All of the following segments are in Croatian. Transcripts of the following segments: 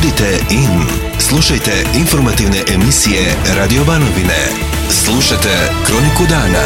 Budite in. Slušajte informativne emisije Radio Banovine. Slušajte Kroniku dana.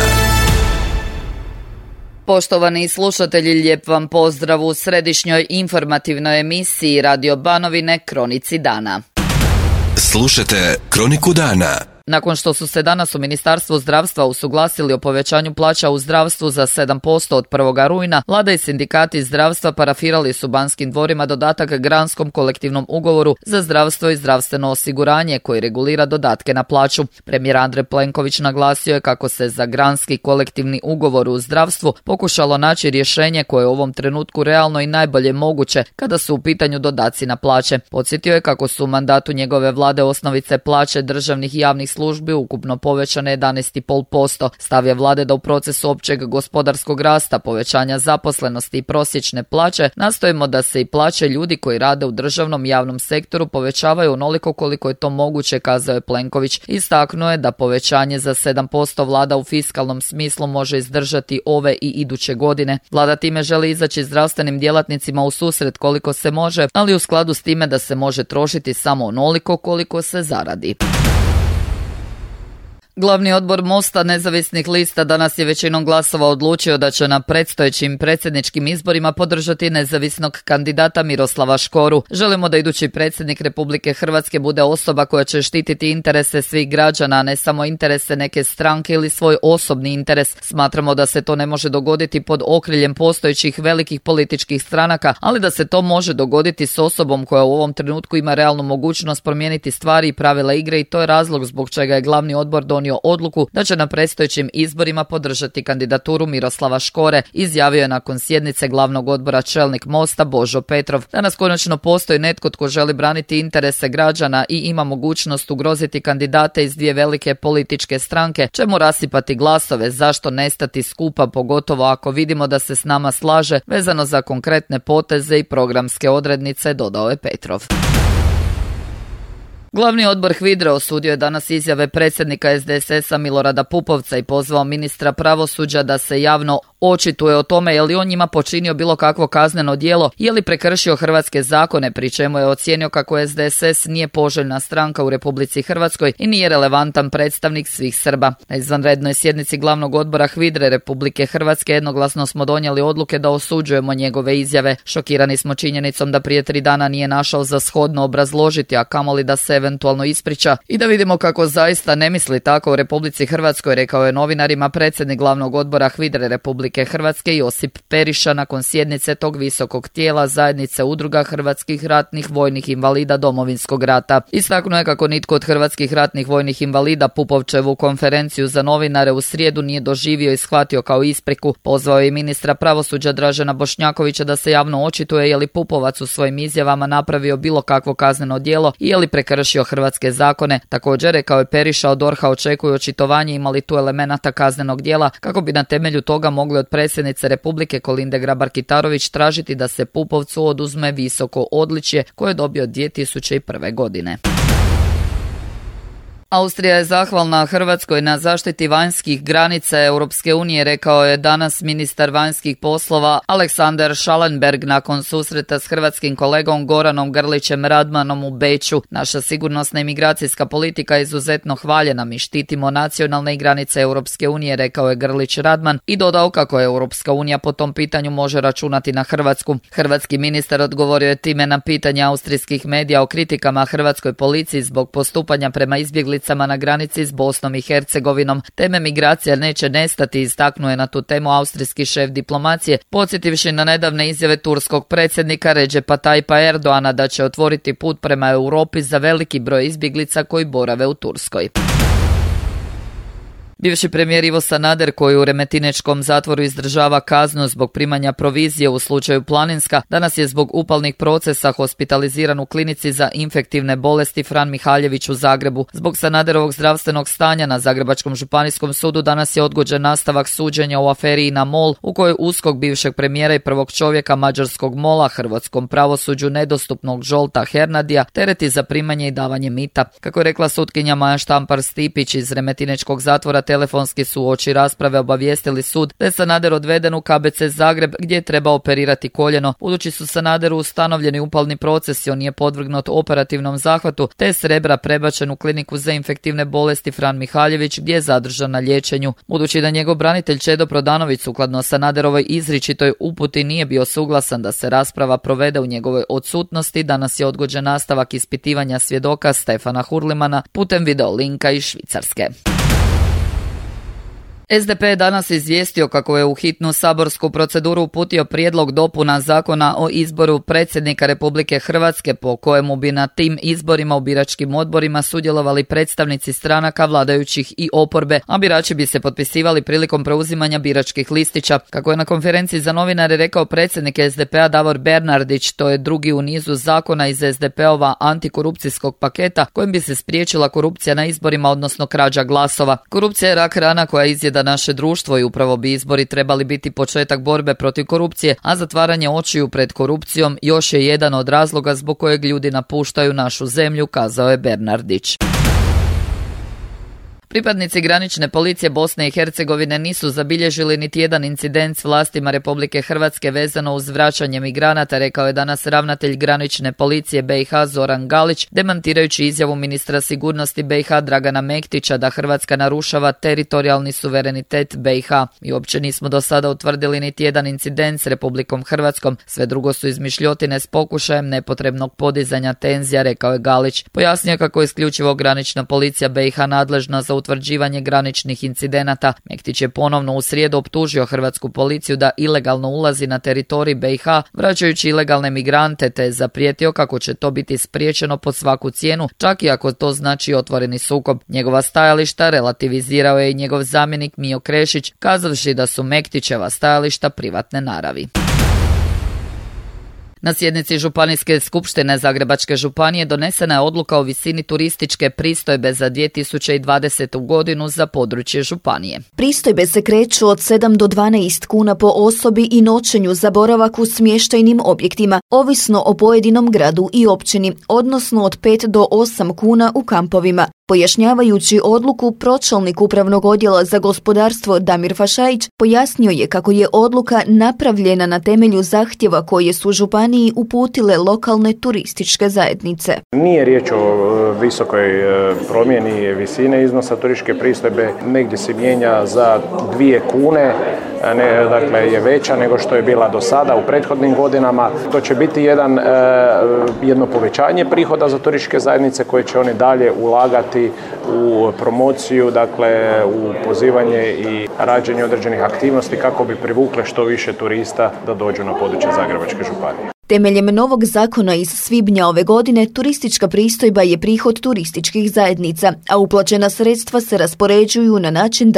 Poštovani slušatelji, lijep vam pozdrav u središnjoj informativnoj emisiji Radio Banovine Kronici dana. Slušajte Kroniku dana. Nakon što su se danas u Ministarstvu zdravstva usuglasili o povećanju plaća u zdravstvu za 7% od 1. rujna, vlada i sindikati zdravstva parafirali su Banskim dvorima dodatak granskom kolektivnom ugovoru za zdravstvo i zdravstveno osiguranje koji regulira dodatke na plaću. Premijer Andrej Plenković naglasio je kako se za granski kolektivni ugovor u zdravstvu pokušalo naći rješenje koje je u ovom trenutku realno i najbolje moguće kada su u pitanju dodaci na plaće. Podsjetio je kako su u mandatu njegove vlade osnovice plaće državnih i javnih službi ukupno povećane 11,5%. Stav je vlade da u procesu općeg gospodarskog rasta, povećanja zaposlenosti i prosječne plaće nastojimo da se i plaće ljudi koji rade u državnom i javnom sektoru povećavaju onoliko koliko je to moguće, kazao je Plenković. Istaknuo je da povećanje za 7% vlada u fiskalnom smislu može izdržati ove i iduće godine. Vlada time želi izaći zdravstvenim djelatnicima u susret koliko se može, ali u skladu s time da se može trošiti samo onoliko koliko se zaradi. Glavni odbor Mosta nezavisnih lista danas je većinom glasova odlučio da će na predstojećim predsjedničkim izborima podržati nezavisnog kandidata Miroslava Škoru. Želimo da idući predsjednik Republike Hrvatske bude osoba koja će štititi interese svih građana, a ne samo interese neke stranke ili svoj osobni interes. Smatramo da se to ne može dogoditi pod okriljem postojećih velikih političkih stranaka, ali da se to može dogoditi s osobom koja u ovom trenutku ima realnu mogućnost promijeniti stvari i pravila igre, i to je razlog zbog čega je glavni odbor donio odluku da će na predstojećim izborima podržati kandidaturu Miroslava Škore, izjavio je nakon sjednice glavnog odbora čelnik Mosta Božo Petrov. Danas konačno postoji netko tko želi braniti interese građana i ima mogućnost ugroziti kandidate iz dvije velike političke stranke. Čemu rasipati glasove, zašto ne stati skupa, pogotovo ako vidimo da se s nama slaže vezano za konkretne poteze i programske odrednice, dodao je Petrov. Glavni odbor HVIDRA osudio je danas izjave predsjednika SDSS-a Milorada Pupovca i pozvao ministra pravosuđa da se javno očituje o tome je li on njima počinio bilo kakvo kazneno djelo, je li prekršio hrvatske zakone, pri čemu je ocijenio kako SDSS nije poželjna stranka u Republici Hrvatskoj i nije relevantan predstavnik svih Srba. Na izvanrednoj sjednici glavnog odbora HVIDRA Republike Hrvatske jednoglasno smo donijeli odluke da osuđujemo njegove izjave. Šokirani smo činjenicom da prije 3 dana nije našao za shodno obrazložiti, a kamoli da se eventualno ispriča i da vidimo kako zaista ne misli tako u Republici Hrvatskoj, rekao je novinarima predsjednik glavnog odbora HVIDRA Republike Hrvatske Josip Periša nakon sjednice tog visokog tijela zajednice udruga hrvatskih ratnih vojnih invalida Domovinskog rata. Istaknuo je kako nitko od hrvatskih ratnih vojnih invalida Pupovčevu konferenciju za novinare u srijedu nije doživio i shvatio kao ispriku. Pozvao je i ministra pravosuđa Dražena Bošnjakovića da se javno očituje je li Pupovac u svojim izjavama napravio bilo kakvo kazneno djelo i je li prekršio hrvatske zakone. Također, rekao je Periša, od DORH-a očekuju očitovanje ima li tu elemenata kaznenog djela kako bi na temelju toga mogli od predsjednice Republike Kolinde Grabar-Kitarović tražiti da se Pupovcu oduzme visoko odličje koje je dobio 2001. godine. Austrija je zahvalna Hrvatskoj na zaštiti vanjskih granica Europske unije, rekao je danas ministar vanjskih poslova Aleksander Schallenberg nakon susreta s hrvatskim kolegom Goranom Grlićem Radmanom u Beču. Naša sigurnosna i migracijska politika je izuzetno hvaljena, mi štitimo nacionalne granice Europske unije, rekao je Grlić Radman i dodao kako je Europska unija po tom pitanju može računati na Hrvatsku. Hrvatski ministar odgovorio je time na pitanje austrijskih medija o kritikama hrvatskoj policiji zbog postupanja prema izbjeglicama na granici s Bosnom i Hercegovinom. Teme migracija neće nestati, istaknuo je na tu temu austrijski šef diplomacije, podsjetivši na nedavne izjave turskog predsjednika Recepa Tayyipa Erdoana da će otvoriti put prema Europi za veliki broj izbjeglica koji borave u Turskoj. Bivši premijer Ivo Sanader, koji u remetinečkom zatvoru izdržava kaznu zbog primanja provizije u slučaju Planinska, danas je zbog upalnih procesa hospitaliziran u klinici za infektivne bolesti Fran Mihaljević u Zagrebu. Zbog Sanaderovog zdravstvenog stanja na Zagrebačkom županijskom sudu danas je odgođen nastavak suđenja u aferi INA MOL, u kojoj USKOK bivšeg premijera i prvog čovjeka mađarskog MOL-a hrvatskom pravosuđu nedostupnog Žolta Hernadija tereti za primanje i davanje mita. Kako je rekla sutkinja Maja Štampar Stipić iz remetinečkog zatvora telefonski su uoči rasprave obavijestili sud da je Sanader odveden u KBC Zagreb gdje je trebao operirati koljeno. Budući su Sanaderu ustanovljeni upalni procesi, on nije podvrgnut operativnom zahvatu te je s Rebra prebačen u kliniku za infektivne bolesti Fran Mihaljević gdje je zadržan na liječenju. Budući da njegov branitelj Čedo Prodanović sukladno Sanaderovoj izričitoj uputi nije bio suglasan da se rasprava provede u njegovoj odsutnosti, danas je odgođen nastavak ispitivanja svjedoka Stefana Hurlimana putem video linka iz Švicarske. SDP je danas izvijestio kako je u hitnu saborsku proceduru uputio prijedlog dopuna zakona o izboru predsjednika Republike Hrvatske po kojemu bi na tim izborima u biračkim odborima sudjelovali predstavnici stranaka vladajućih i oporbe, a birači bi se potpisivali prilikom preuzimanja biračkih listića. Kako je na konferenciji za novinare rekao predsjednik SDP-a Davor Bernardić, to je drugi u nizu zakona iz SDP-ova antikorupcijskog paketa kojim bi se spriječila korupcija na izborima, odnosno krađa glasova. Korupcija je rak rana koja izjeda naše društvo i upravo bi izbori trebali biti početak borbe protiv korupcije, a zatvaranje očiju pred korupcijom još je jedan od razloga zbog kojeg ljudi napuštaju našu zemlju, kazao je Bernardić. Pripadnici granične policije Bosne i Hercegovine nisu zabilježili niti jedan incident s vlastima Republike Hrvatske vezano uz vraćanje migranata, rekao je danas ravnatelj granične policije BiH Zoran Galić, demantirajući izjavu ministra sigurnosti BiH Dragana Mektića da Hrvatska narušava teritorijalni suverenitet BiH. Mi uopće nismo do sada utvrdili niti jedan incident s Republikom Hrvatskom, sve drugo su izmišljotine s pokušajem nepotrebnog podizanja tenzija, rekao je Galić. Pojasnio kako je isključivo granična policija BiH nadležna za utvrđivanje graničnih incidenata. Mektić je ponovno u srijedu optužio hrvatsku policiju da ilegalno ulazi na teritorij BiH, vraćajući ilegalne migrante, te je zaprijetio kako će to biti spriječeno pod svaku cijenu, čak i ako to znači otvoreni sukob. Njegova stajališta relativizirao je i njegov zamjenik Mijo Krešić, kazavši da su Mektićeva stajališta privatne naravi. Na sjednici Županijske skupštine Zagrebačke županije donesena je odluka o visini turističke pristojbe za 2020. godinu za područje županije. Pristojbe se kreću od 7 do 12 kuna po osobi i noćenju za boravak u smještajnim objektima, ovisno o pojedinom gradu i općini, odnosno od 5 do 8 kuna u kampovima. Pojašnjavajući odluku, pročelnik Upravnog odjela za gospodarstvo Damir Fašajić pojasnio je kako je odluka napravljena na temelju zahtjeva koje su županiji uputile lokalne turističke zajednice. Nije riječ o visokoj promjeni visine iznosa turističke pristojbe, negdje se mijenja za 2 kune, dakle je veća nego što je bila do sada u prethodnim godinama. To će biti jedno povećanje prihoda za turističke zajednice koje će oni dalje ulagati u promociju, dakle u pozivanje i rađenje određenih aktivnosti kako bi privukle što više turista da dođu na područje Zagrebačke županije. Temeljem novog zakona iz svibnja ove godine, turistička pristojba je prihod turističkih zajednica, a uplaćena sredstva se raspoređuju na način da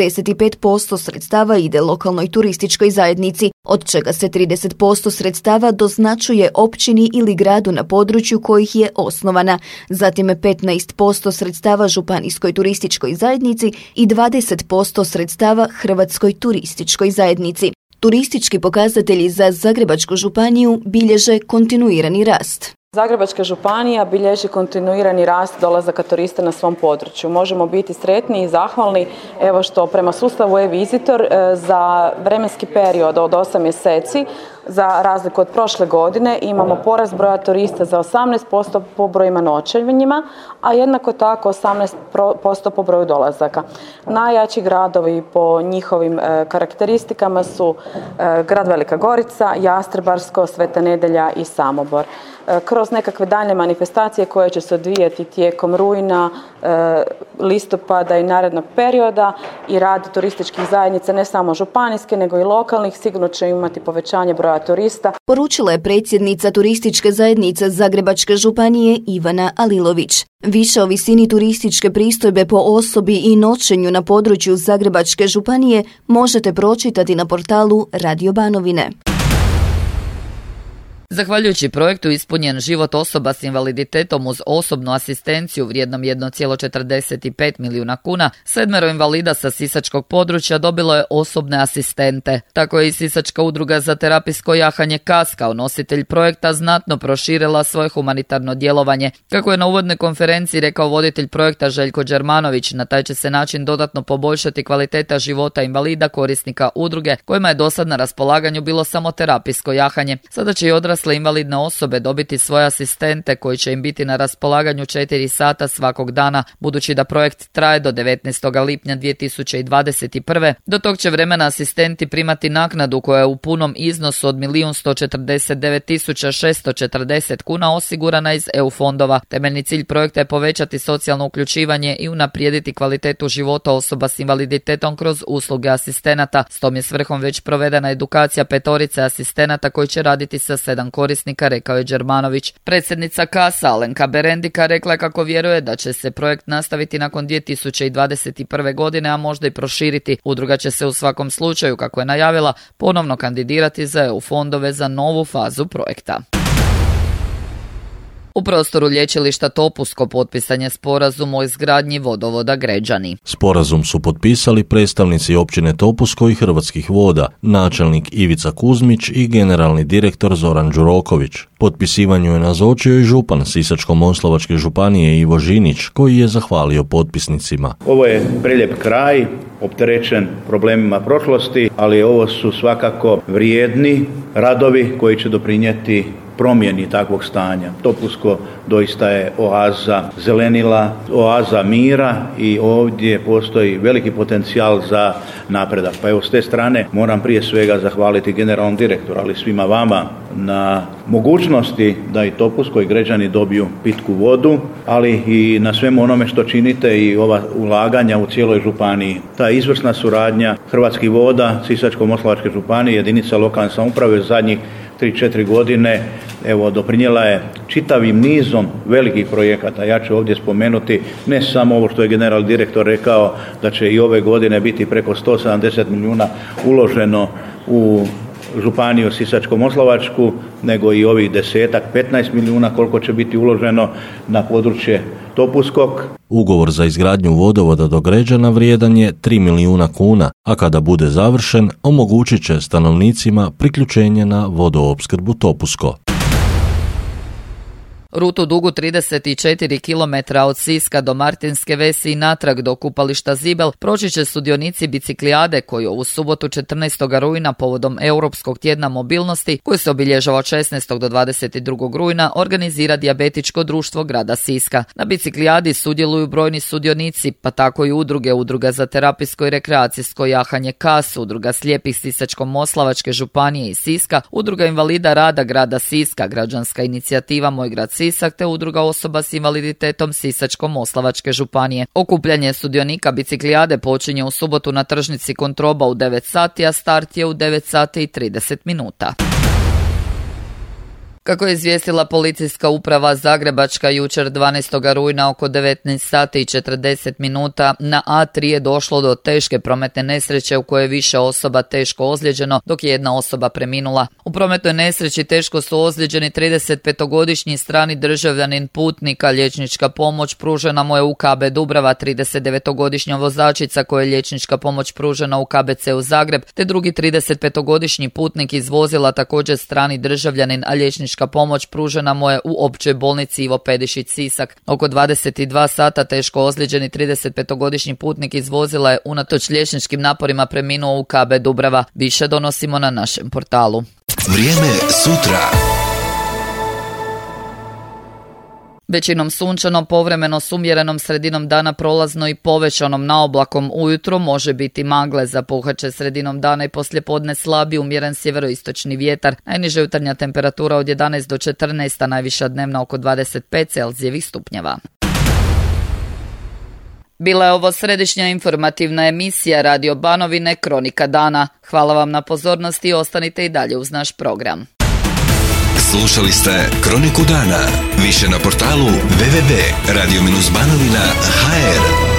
65% sredstava ide lokalnoj turističkoj zajednici, od čega se 30% sredstava doznačuje općini ili gradu na području kojih je osnovana, zatim 15% sredstava županijskoj turističkoj zajednici i 20% sredstava Hrvatskoj turističkoj zajednici. Turistički pokazatelji za Zagrebačku županiju bilježe kontinuirani rast. Zagrebačka županija bilježi kontinuirani rast dolazaka turista na svom području. Možemo biti sretni i zahvalni evo što prema sustavu e-Visitor za vremenski period od 8 mjeseci za razliku od prošle godine imamo porast broja turista za 18% po brojima noćenjima, a jednako tako 18% po broju dolazaka. Najjači gradovi po njihovim karakteristikama su grad Velika Gorica, Jastrebarsko, Sveta Nedjelja i Samobor. Kroz nekakve daljnje manifestacije koje će se odvijati tijekom rujna, listopada i narednog perioda i rad turističkih zajednica, ne samo županijske nego i lokalnih, sigurno će imati povećanje broja turista. Poručila je predsjednica turističke zajednice Zagrebačke županije Ivana Alilović. Više o visini turističke pristojbe po osobi i noćenju na području Zagrebačke županije možete pročitati na portalu Radio Banovine. Zahvaljujući projektu ispunjen život osoba s invaliditetom uz osobnu asistenciju vrijednom 1,45 milijuna kuna, 7 invalida sa sisačkog područja dobilo je osobne asistente. Tako je i Sisačka udruga za terapijsko jahanje KAS kao nositelj projekta znatno proširila svoje humanitarno djelovanje. Kako je na uvodnoj konferenciji rekao voditelj projekta Željko Đermanović, na taj će se način dodatno poboljšati kvaliteta života invalida korisnika udruge kojima je dosad na raspolaganju bilo samo terapijsko jahanje. Sada će i odrasle invalidne osobe dobiti svoje asistente koji će im biti na raspolaganju 4 sata svakog dana, budući da projekt traje do 19. lipnja 2021. Do tog će vremena asistenti primati naknadu koja je u punom iznosu od 1.149.640 kuna osigurana iz EU fondova. Temeljni cilj projekta je povećati socijalno uključivanje i unaprijediti kvalitetu života osoba s invaliditetom kroz usluge asistenata. S tom je svrhom već provedena edukacija 5 asistenata koji će raditi sa 7 korisnika, rekao je Đermanović. Predsjednica KAS-a Alenka Berendika rekla je kako vjeruje da će se projekt nastaviti nakon 2021. godine, a možda i proširiti. Udruga će se u svakom slučaju, kako je najavila, ponovno kandidirati za EU fondove za novu fazu projekta. U prostoru lječilišta Topusko potpisan je sporazum o izgradnji vodovoda Gređani. Sporazum su potpisali predstavnici općine Topusko i Hrvatskih voda, načelnik Ivica Kuzmić i generalni direktor Zoran Đuroković. Potpisivanju je nazočio i župan Sisačko-moslavačke županije Ivo Žinić, koji je zahvalio potpisnicima. Ovo je prelijep kraj, opterećen problemima prošlosti, ali ovo su svakako vrijedni radovi koji će doprinijeti promjeni takvog stanja. Topusko doista je oaza zelenila, oaza mira i ovdje postoji veliki potencijal za napredak. Pa evo s te strane moram prije svega zahvaliti generalnom direktoru, ali svima vama na mogućnosti da i Topusko i Gređani dobiju pitku vodu, ali i na svemu onome što činite i ova ulaganja u cijeloj županiji. Ta izvrsna suradnja Hrvatskih voda, Sisačko-moslavačke županije, jedinica lokalne samouprave zadnjih 3-4 godine doprinijela je čitavim nizom velikih projekata. Ja ću ovdje spomenuti ne samo ovo što je general direktor rekao da će i ove godine biti preko 170 milijuna uloženo u županiju Sisačko-moslavačku, nego i ovih 10-15 milijuna koliko će biti uloženo na područje Topuskog. Ugovor za izgradnju vodovoda do Gređana vrijedan je 3 milijuna kuna, a kada bude završen omogućit će stanovnicima priključenje na vodoopskrbu Topusko. Rutu dugu 34 km od Siska do Martinske Vesi i natrag do kupališta Zibel proći će sudionici biciklijade koji ovu subotu 14. rujna povodom Europskog tjedna mobilnosti, koji se obilježava od 16. do 22. rujna, organizira Dijabetičko društvo grada Siska. Na biciklijadi sudjeluju brojni sudionici, pa tako i udruga za terapijsko i rekreacijsko jahanje KAS, udruga slijepih Sisačko-moslavačke županije i Siska, udruga invalida rada grada Siska, građanska inicijativa Moj grad Sisak te udruga osoba s invaliditetom Sisačko-moslavačke županije. Okupljanje sudionika biciklijade počinje u subotu na tržnici Kontroba u 9 sati, a start je u 9 sati i 30 minuta. Kako je izvijestila policijska uprava Zagrebačka jučer 12. rujna oko 19 sati i 40 minuta na A3 je došlo do teške prometne nesreće u kojoj je više osoba teško ozlijeđeno, dok je jedna osoba preminula. U prometnoj nesreći teško su ozlijeđeni 35-godišnji strani državljanin putnika, liječnička pomoć pružena mu je u KB Dubrava, 39-godišnja vozačica kojoj je liječnička pomoć pružena u KBC-u Zagreb, te drugi 35-godišnji putnik iz vozila također strani državljanin, a liječnička pomoć pružena mu je u općoj bolnici Ivo Pedišić Sisak. Oko 22 sata teško ozlijeđeni 35-godišnji putnik iz vozila je unatoč liječničkim naporima preminuo u KB Dubrava. Više donosimo na našem portalu. Vrijeme sutra. Većinom sunčano, povremeno s umjerenom sredinom dana prolazno i povećanom naoblakom ujutro, može biti magle, zapuhat će sredinom dana i poslijepodne slabi umjeren sjeveroistočni vjetar. Najniža jutarnja temperatura od 11 do 14, a najviša dnevna oko 25 Celzijevih stupnjeva. Bila je ovo središnja informativna emisija Radio Banovine Kronika dana. Hvala vam na pozornosti i ostanite i dalje uz naš program. Slušali ste Kroniku dana. Više na portalu www.radio-banovina.hr.